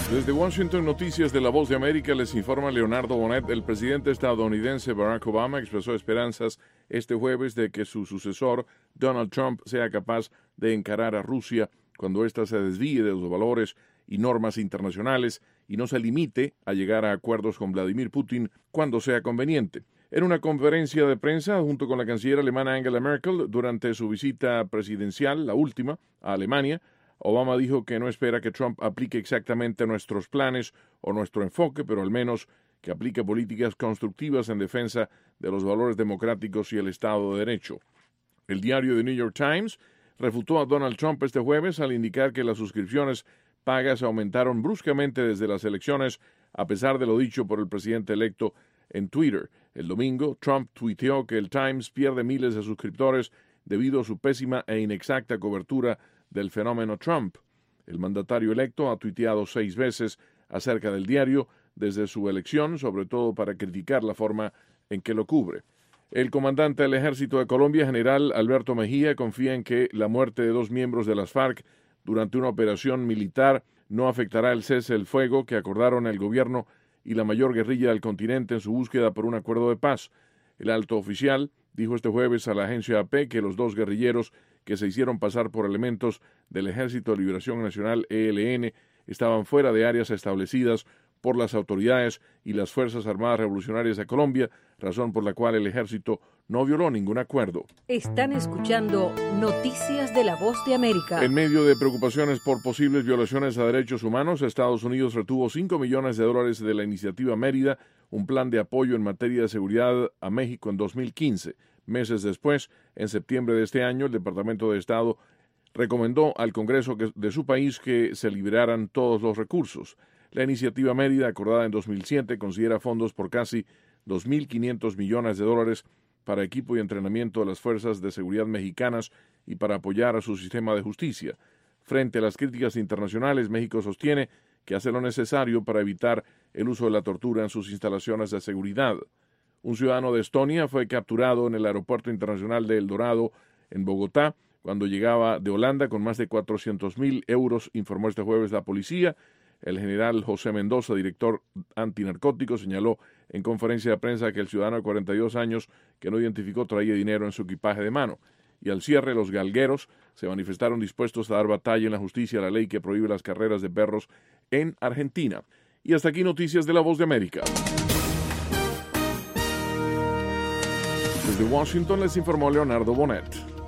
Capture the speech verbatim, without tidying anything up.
Desde Washington, Noticias de La Voz de América, les informa Leonardo Bonet. El presidente estadounidense Barack Obama expresó esperanzas este jueves de que su sucesor, Donald Trump, sea capaz de encarar a Rusia cuando ésta se desvíe de los valores y normas internacionales y no se limite a llegar a acuerdos con Vladimir Putin cuando sea conveniente. En una conferencia de prensa junto con la canciller alemana Angela Merkel durante su visita presidencial, la última, a Alemania, Obama dijo que no espera que Trump aplique exactamente nuestros planes o nuestro enfoque, pero al menos que aplique políticas constructivas en defensa de los valores democráticos y el Estado de Derecho. El diario The New York Times refutó a Donald Trump este jueves al indicar que las suscripciones pagas aumentaron bruscamente desde las elecciones, a pesar de lo dicho por el presidente electo en Twitter. El domingo, Trump tuiteó que el Times pierde miles de suscriptores debido a su pésima e inexacta cobertura del fenómeno Trump. El mandatario electo ha tuiteado seis veces acerca del diario desde su elección, sobre todo para criticar la forma en que lo cubre. El comandante del Ejército de Colombia, general Alberto Mejía, confía en que la muerte de dos miembros de las FARC durante una operación militar no afectará el cese del fuego que acordaron el gobierno y la mayor guerrilla del continente en su búsqueda por un acuerdo de paz. El alto oficial dijo este jueves a la agencia A P que los dos guerrilleros que se hicieron pasar por elementos del Ejército de Liberación Nacional E L N estaban fuera de áreas establecidas por las autoridades y las Fuerzas Armadas Revolucionarias de Colombia, razón por la cual el ejército no violó ningún acuerdo. Están escuchando Noticias de la Voz de América. En medio de preocupaciones por posibles violaciones a derechos humanos, Estados Unidos retuvo cinco millones de dólares de la iniciativa Mérida, un plan de apoyo en materia de seguridad a México en dos mil quince. Meses después, en septiembre de este año, el Departamento de Estado recomendó al Congreso que, de su país que se liberaran todos los recursos. La iniciativa Mérida, acordada en dos mil siete, considera fondos por casi dos mil quinientos millones de dólares para equipo y entrenamiento de las fuerzas de seguridad mexicanas y para apoyar a su sistema de justicia. Frente a las críticas internacionales, México sostiene que hace lo necesario para evitar el uso de la tortura en sus instalaciones de seguridad. Un ciudadano de Estonia fue capturado en el Aeropuerto Internacional de El Dorado, en Bogotá, cuando llegaba de Holanda con más de cuatrocientos mil euros, informó este jueves la policía. El general José Mendoza, director antinarcótico, señaló en conferencia de prensa que el ciudadano de cuarenta y dos años que no identificó traía dinero en su equipaje de mano. Y al cierre, los galgueros se manifestaron dispuestos a dar batalla en la justicia a la ley que prohíbe las carreras de perros en Argentina. Y hasta aquí Noticias de la Voz de América. Desde Washington les informó Leonardo Bonet.